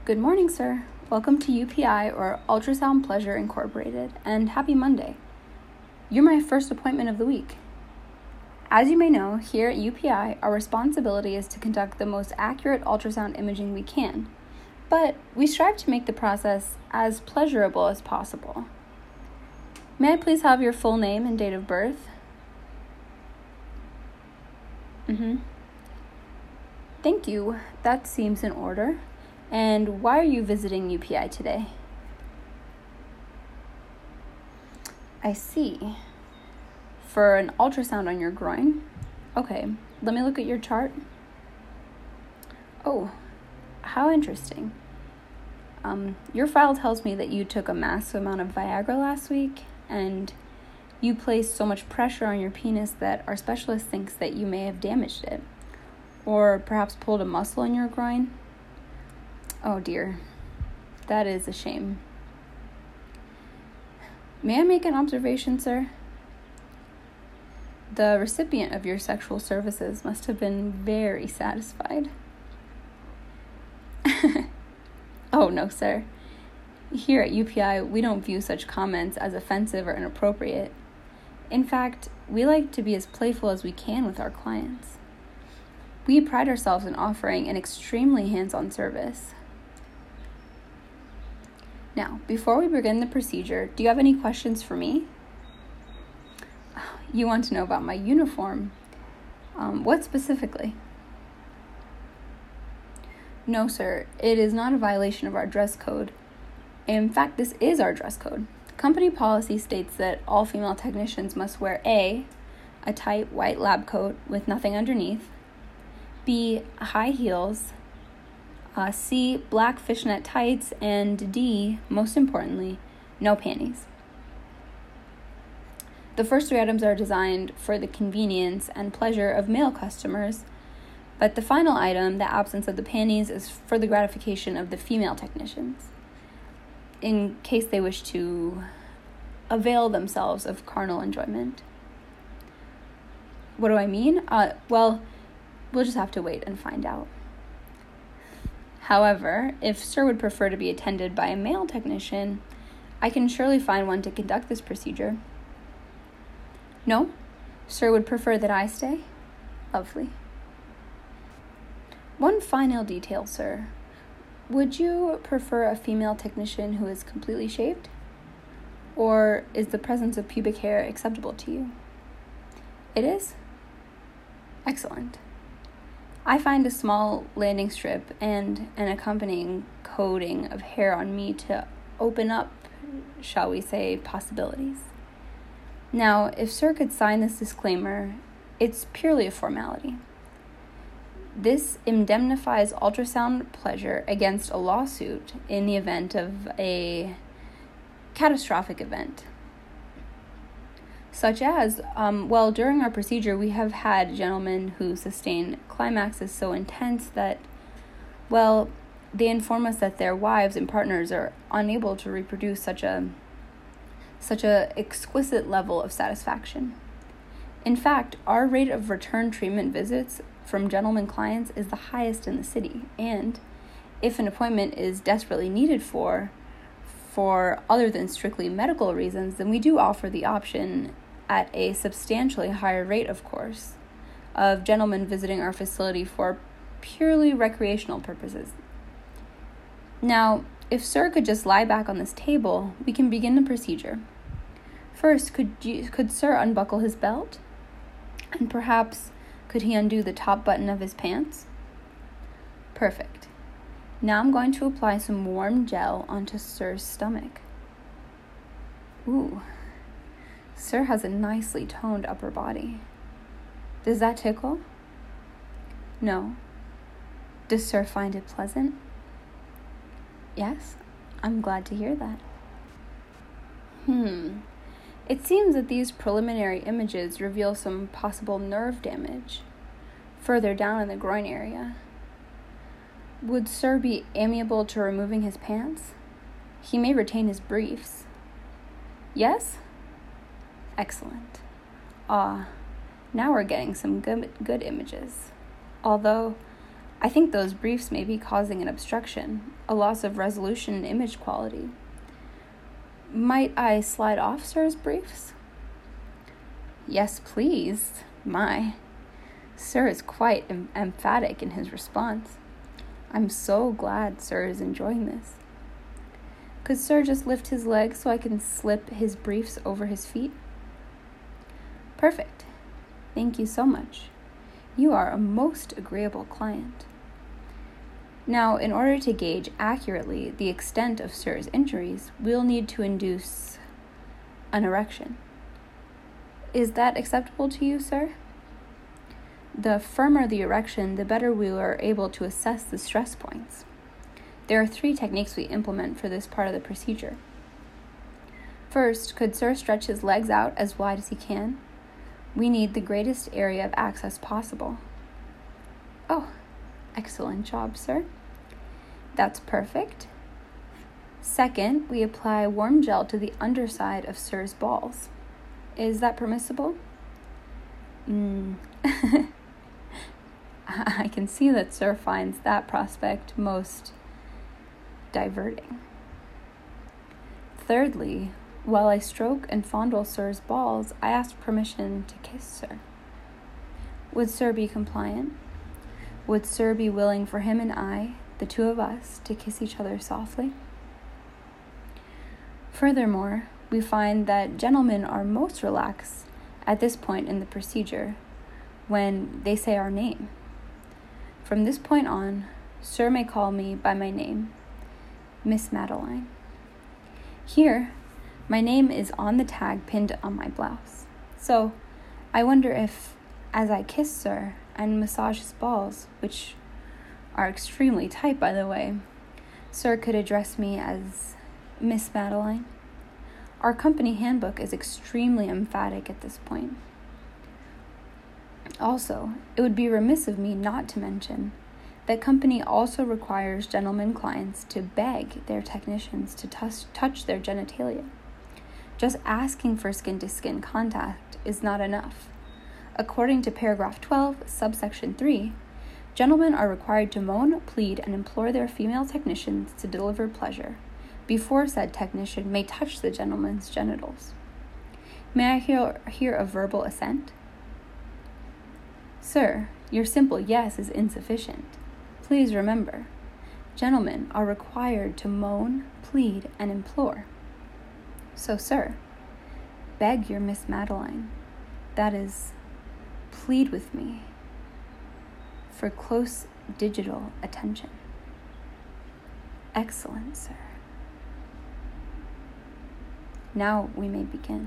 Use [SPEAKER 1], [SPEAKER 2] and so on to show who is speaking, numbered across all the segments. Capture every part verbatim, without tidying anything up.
[SPEAKER 1] Good morning, sir. Welcome to U P I, or Ultrasound Pleasure Incorporated, and happy Monday. You're my first appointment of the week. As you may know, here at U P I, our responsibility is to conduct the most accurate ultrasound imaging we can, but we strive to make the process as pleasurable as possible. May I please have your full name and date of birth? Mm-hmm. Thank you. That seems in order. And why are you visiting U P I today? I see. For an ultrasound on your groin? Okay, let me look at your chart. Oh, how interesting. Um, your file tells me that you took a massive amount of Viagra last week, and you placed so much pressure on your penis that our specialist thinks that you may have damaged it, or perhaps pulled a muscle in your groin. Oh dear, that is a shame. May I make an observation, sir? The recipient of your sexual services must have been very satisfied. Oh no, sir. Here at U P I, we don't view such comments as offensive or inappropriate. In fact, we like to be as playful as we can with our clients. We pride ourselves in offering an extremely hands-on service. Now, before we begin the procedure, do you have any questions for me? You want to know about my uniform. Um, what specifically? No, sir. It is not a violation of our dress code. In fact, this is our dress code. Company policy states that all female technicians must wear A, a tight white lab coat with nothing underneath, B, high heels, uh, C, black fishnet tights, and D, most importantly, no panties. The first three items are designed for the convenience and pleasure of male customers, but the final item, the absence of the panties, is for the gratification of the female technicians, in case they wish to avail themselves of carnal enjoyment. What do I mean? Uh, well, we'll just have to wait and find out. However, if sir would prefer to be attended by a male technician, I can surely find one to conduct this procedure. No? Sir would prefer that I stay? Lovely. One final detail, sir. Would you prefer a female technician who is completely shaved? Or is the presence of pubic hair acceptable to you? It is? Excellent. I find a small landing strip and an accompanying coating of hair on me to open up, shall we say, possibilities. Now, if sir could sign this disclaimer, it's purely a formality. This indemnifies ultrasound pleasure against a lawsuit in the event of a catastrophic event. Such as, um, well, during our procedure, we have had gentlemen who sustain climaxes so intense that, well, they inform us that their wives and partners are unable to reproduce such a such a exquisite level of satisfaction. In fact, our rate of return treatment visits from gentlemen clients is the highest in the city, and if an appointment is desperately needed for, for other than strictly medical reasons, then we do offer the option at a substantially higher rate, of course, of gentlemen visiting our facility for purely recreational purposes. Now, if sir could just lie back on this table, we can begin the procedure. First, could you, could sir unbuckle his belt? And perhaps could he undo the top button of his pants? Perfect. Now I'm going to apply some warm gel onto sir's stomach. Ooh, sir has a nicely toned upper body. Does that tickle? No. Does sir find it pleasant? Yes, I'm glad to hear that. Hmm. It seems that these preliminary images reveal some possible nerve damage further down in the groin area. Would sir be amiable to removing his pants? He may retain his briefs. Yes? Excellent. Ah, now we're getting some good, good images. Although, I think those briefs may be causing an obstruction, a loss of resolution and image quality. Might I slide off Sir's briefs? Yes, please. My. Sir is quite em- emphatic in his response. I'm so glad Sir is enjoying this. Could Sir just lift his leg so I can slip his briefs over his feet? Perfect. Thank you so much. You are a most agreeable client. Now, in order to gauge accurately the extent of Sir's injuries, we'll need to induce an erection. Is that acceptable to you, sir? The firmer the erection, the better we are able to assess the stress points. There are three techniques we implement for this part of the procedure. First, could Sir stretch his legs out as wide as he can? We need the greatest area of access possible. Oh, excellent job, sir. That's perfect. Second, we apply warm gel to the underside of Sir's balls. Is that permissible? Mm. I can see that Sir finds that prospect most diverting. Thirdly, while I stroke and fondle Sir's balls, I ask permission to kiss Sir. Would Sir be compliant? Would Sir be willing for him and I, the two of us, to kiss each other softly? Furthermore, we find that gentlemen are most relaxed at this point in the procedure when they say our name. From this point on, Sir may call me by my name, Miss Madeline. Here, my name is on the tag pinned on my blouse. So, I wonder if, as I kiss Sir and massage his balls, which are extremely tight, by the way, Sir could address me as Miss Madeline. Our company handbook is extremely emphatic at this point. Also, it would be remiss of me not to mention that company also requires gentlemen clients to beg their technicians to touch, touch their genitalia. Just asking for skin-to-skin contact is not enough. According to paragraph twelve, subsection three, gentlemen are required to moan, plead, and implore their female technicians to deliver pleasure before said technician may touch the gentleman's genitals. May I hear, hear a verbal assent? Sir, your simple yes is insufficient. Please remember, gentlemen are required to moan, plead, and implore. So, sir, beg your Miss Madeline, that is, plead with me, for close digital attention. Excellent, sir. Now we may begin.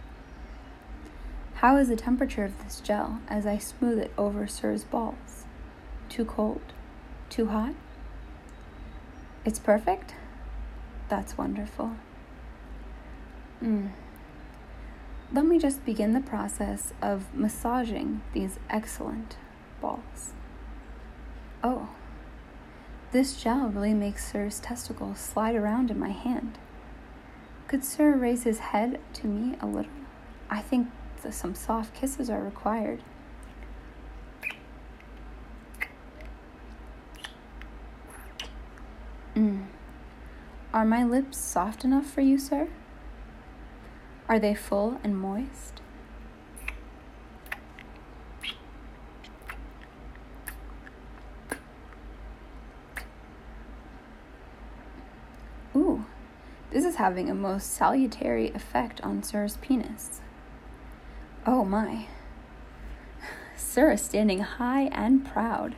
[SPEAKER 1] How is the temperature of this gel as I smooth it over Sir's balls? Too cold? Too hot? It's perfect? That's wonderful. Mm. Let me just begin the process of massaging these excellent balls. Oh, this gel really makes Sir's testicles slide around in my hand. Could Sir raise his head to me a little? I think that some soft kisses are required. Mm. Are my lips soft enough for you, sir? Are they full and moist? Ooh, this is having a most salutary effect on Sir's penis. Oh my. Sir is standing high and proud.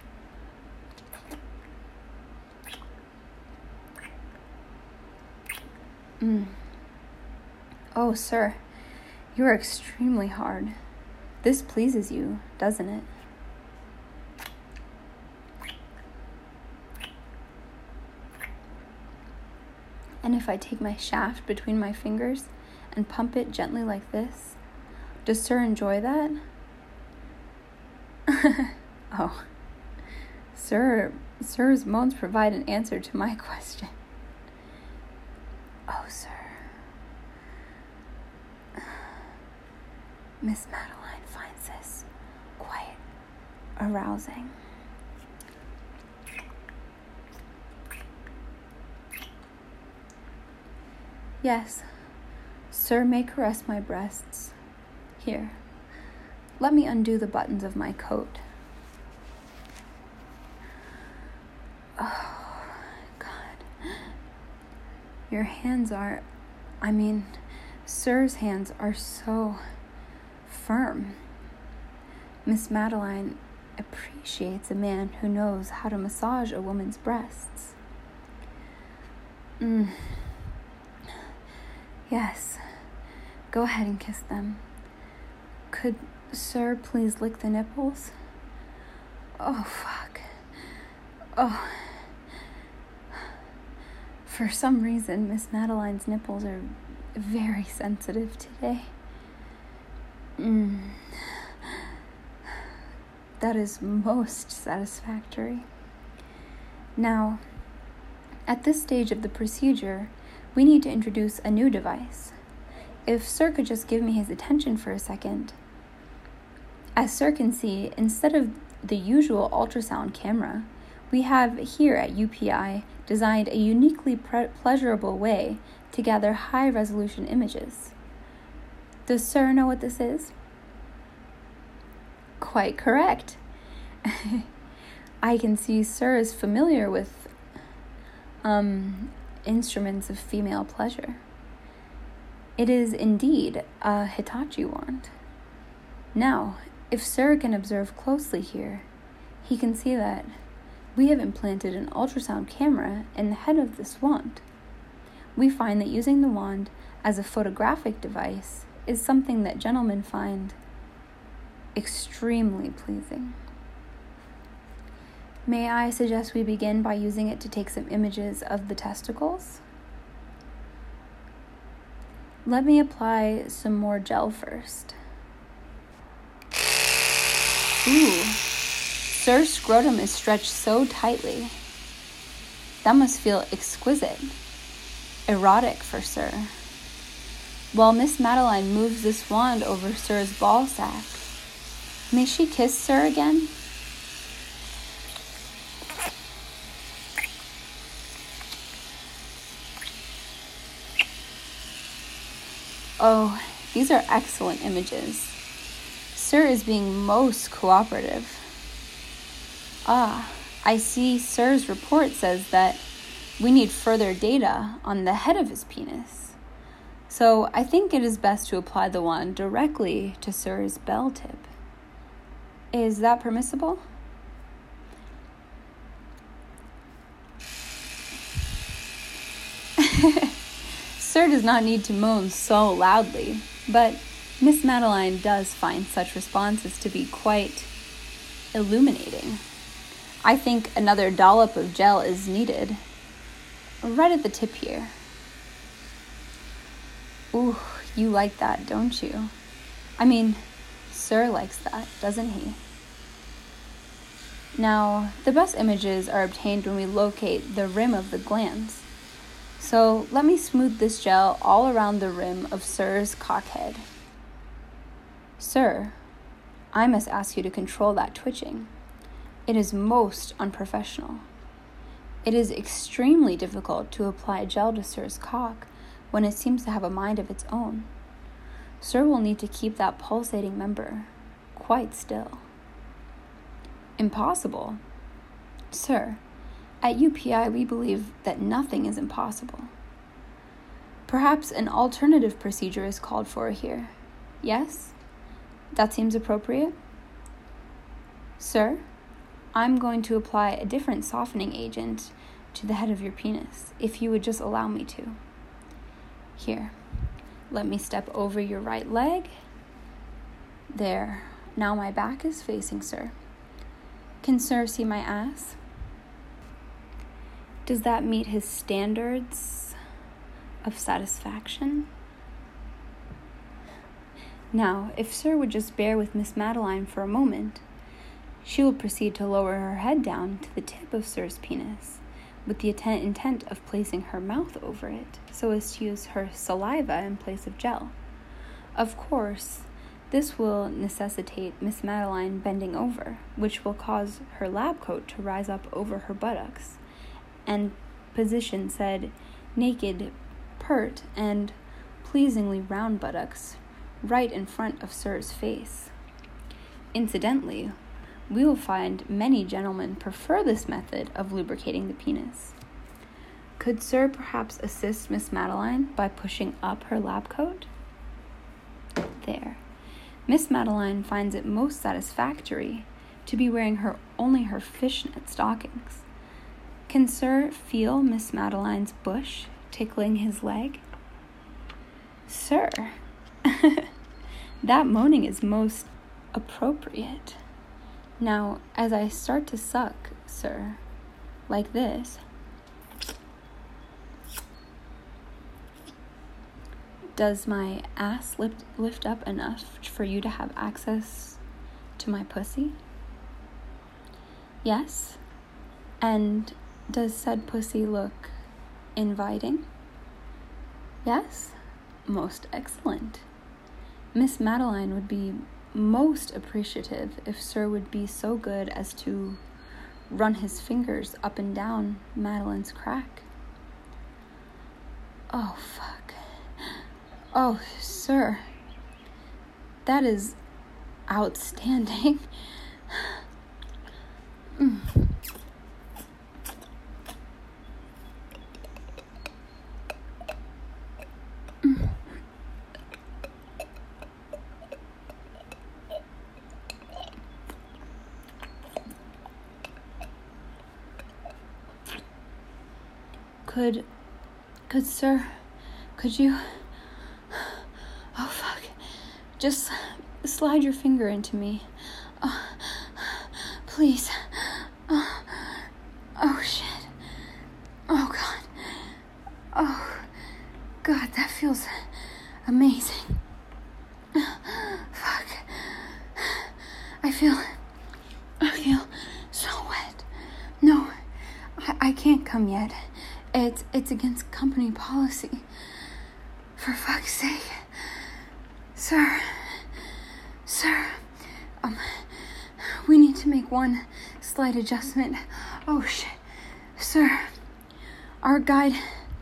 [SPEAKER 1] Mm. Oh, sir, you are extremely hard. This pleases you, doesn't it? And if I take my shaft between my fingers and pump it gently like this, does Sir enjoy that? Oh, Sir, Sir's moans provide an answer to my question. Oh, sir. Miss Madeline finds this quite arousing. Yes, sir may caress my breasts. Here, let me undo the buttons of my coat. Oh, God. Your hands are, I mean, sir's hands are so firm. Miss Madeline appreciates a man who knows how to massage a woman's breasts. Mm. Yes, go ahead and kiss them. Could sir please lick the nipples? Oh, fuck. Oh. For some reason, Miss Madeline's nipples are very sensitive today. Mm. That is most satisfactory. Now, at this stage of the procedure, we need to introduce a new device. If sir could just give me his attention for a second. As sir can see, instead of the usual ultrasound camera, we have here at U P I designed a uniquely pre- pleasurable way to gather high-resolution images. Does sir know what this is? Quite correct. I can see sir is familiar with um, instruments of female pleasure. It is indeed a Hitachi wand. Now, if sir can observe closely here, he can see that we have implanted an ultrasound camera in the head of this wand. We find that using the wand as a photographic device is something that gentlemen find extremely pleasing. May I suggest we begin by using it to take some images of the testicles? Let me apply some more gel first. Ooh, sir's scrotum is stretched so tightly. That must feel exquisite, erotic for sir. While Miss Madeline moves this wand over sir's ball sack, may she kiss sir again? Oh, these are excellent images. Sir is being most cooperative. Ah, I see sir's report says that we need further data on the head of his penis. So I think it is best to apply the wand directly to sir's bell tip. Is that permissible? Sir does not need to moan so loudly, but Miss Madeline does find such responses to be quite illuminating. I think another dollop of gel is needed, right at the tip here. Ooh, you like that, don't you? I mean, sir likes that, doesn't he? Now, the best images are obtained when we locate the rim of the glands. So let me smooth this gel all around the rim of sir's cockhead. Sir, I must ask you to control that twitching. It is most unprofessional. It is extremely difficult to apply gel to sir's cock when it seems to have a mind of its own. Sir will need to keep that pulsating member quite still. Impossible? Sir, at U P I we believe that nothing is impossible. Perhaps an alternative procedure is called for here. Yes? That seems appropriate? Sir, I'm going to apply a different softening agent to the head of your penis, if you would just allow me to. Here, let me step over your right leg. There, now my back is facing sir. Can sir see my ass? Does that meet his standards of satisfaction? Now, if sir would just bear with Miss Madeline for a moment, she will proceed to lower her head down to the tip of sir's penis, with the intent of placing her mouth over it, so as to use her saliva in place of gel. Of course, this will necessitate Miss Madeline bending over, which will cause her lab coat to rise up over her buttocks, and position said naked pert and pleasingly round buttocks right in front of Sir's face. Incidentally, we will find many gentlemen prefer this method of lubricating the penis. Could Sir perhaps assist Miss Madeline by pushing up her lab coat? There. Miss Madeline finds it most satisfactory to be wearing her only her fishnet stockings. Can Sir feel Miss Madeline's bush tickling his leg? Sir, that moaning is most appropriate. Now, as I start to suck, Sir, like this, does my ass lift, lift up enough for you to have access to my pussy? Yes. And does said pussy look inviting? Yes. Most excellent. Miss Madeline would be most appreciative if Sir would be so good as to run his fingers up and down Madeline's crack. Oh, fuck. Oh, Sir, that is outstanding. mm. Mm. Could, could Sir, could you... Oh, fuck. Just slide your finger into me. Oh, please. Oh, oh, shit. Oh, God. Oh, God, that feels amazing. Fuck. I feel... I feel so wet. No, I, I can't come yet. It's, it's against company policy. For fuck's sake. Sir, sir, um, we need to make one slight adjustment. Oh, shit. Sir, our guide,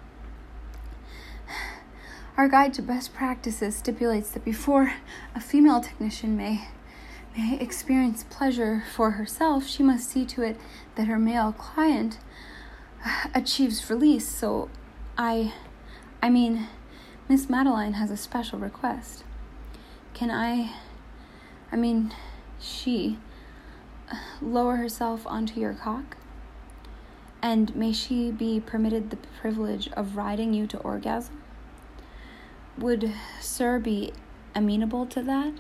[SPEAKER 1] our guide to best practices stipulates that before a female technician may, may experience pleasure for herself, she must see to it that her male client achieves release. So, I, I mean, Miss Madeline has a special request. Can I, I mean, she, lower herself onto your cock? And may she be permitted the privilege of riding you to orgasm? Would Sir be amenable to that?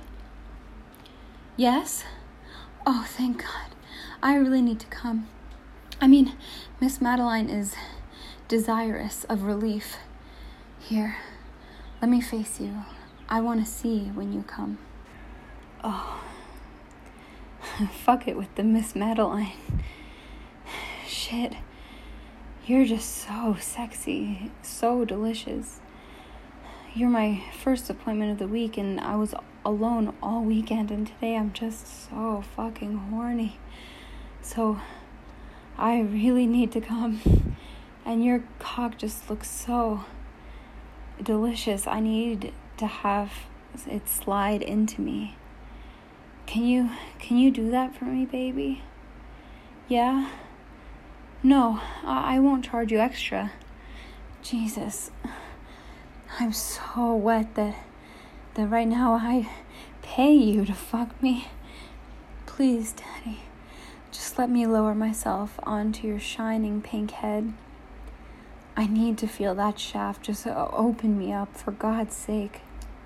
[SPEAKER 1] Yes? Oh, thank God. I really need to come. I mean, Miss Madeline is desirous of relief. Here, let me face you. I want to see when you come. Oh. Fuck it with the Miss Madeline. Shit. You're just so sexy. So delicious. You're my first appointment of the week, and I was alone all weekend, and today I'm just so fucking horny. So, I really need to come. And your cock just looks so delicious. I need to have it slide into me. Can you can you do that for me, baby? Yeah? No, I, I won't charge you extra. Jesus. I'm so wet that that right now I pay you to fuck me. Please, Daddy, just let me lower myself onto your shining pink head. I need to feel that shaft. Just open me up, for God's sake.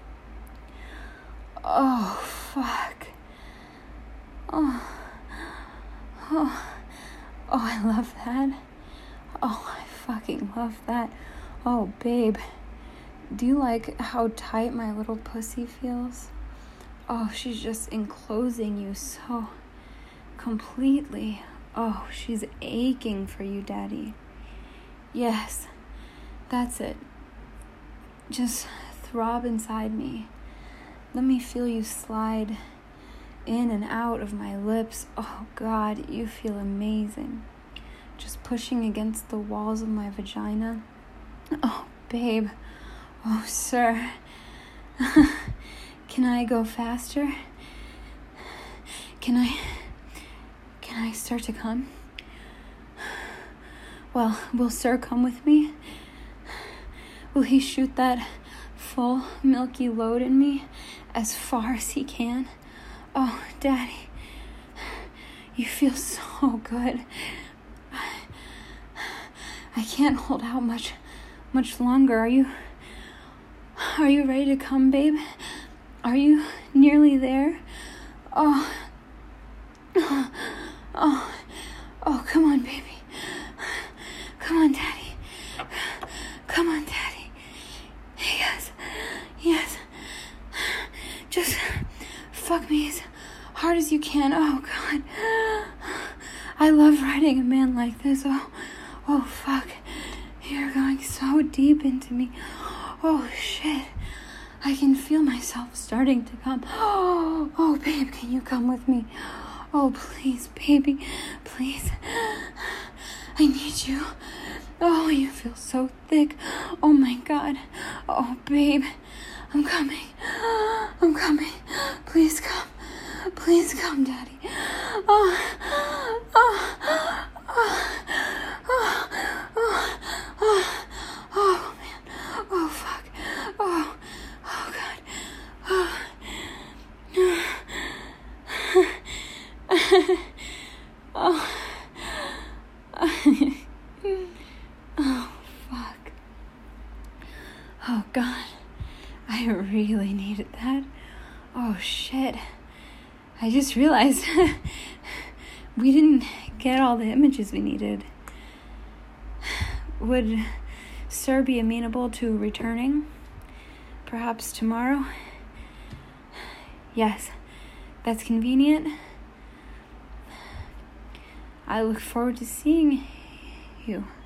[SPEAKER 1] Oh, fuck. Oh. Oh. Oh, I love that. Oh, I fucking love that. Oh, babe. Do you like how tight my little pussy feels? Oh, she's just enclosing you so completely. Oh, she's aching for you, Daddy. Yes, that's it. Just throb inside me. Let me feel you slide in and out of my lips. Oh, God, you feel amazing. Just pushing against the walls of my vagina. Oh, babe. Oh, sir. Can I go faster? Can I... Can I start to come? Well, will sir come with me? Will he shoot that full, milky load in me as far as he can? Oh, Daddy, you feel so good. I can't hold out much, much longer. Are you, are you ready to come, babe? Are you nearly there? Oh, oh, oh, oh, come on, baby. Come on, Daddy. Come on, Daddy. Yes, yes. Just fuck me as hard as you can. Oh, God. I love riding a man like this. Oh, oh, fuck. You're going so deep into me. Oh, shit. I can feel myself starting to come. Oh, oh, babe, can you come with me? Oh, please, baby. Please. I need you. Oh, you feel so thick. Oh, my God. Oh, babe. I'm coming. I'm coming. Please come. Please come, Daddy. Oh, oh, oh, oh, oh, oh, oh, man. Oh, fuck. Oh, oh, God. Oh. Oh. Oh, fuck. Oh, God. I really needed that. Oh, shit. I just realized we didn't get all the images we needed. Would sir be amenable to returning? Perhaps tomorrow? Yes, that's convenient. I look forward to seeing you.